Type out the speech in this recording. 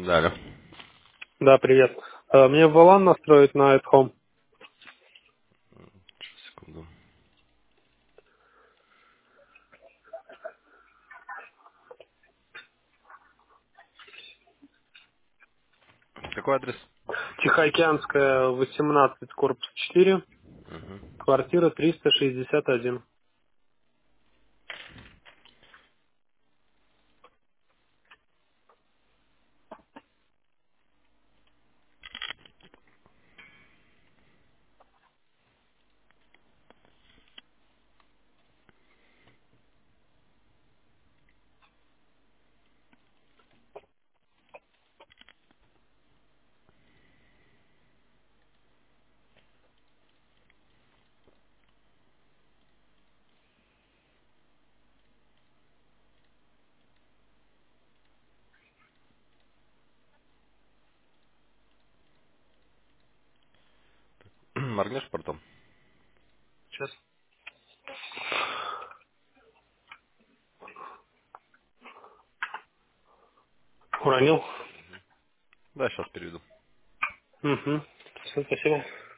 Да, алло. Да, привет. Мне Валан настроить на at home. Секунду. Какой адрес? Тихоокеанская, 18, корпус 4, Угу. квартира 361. Моргнешь портом? Сейчас. Уронил. Да, сейчас переведу. Угу. Все, спасибо.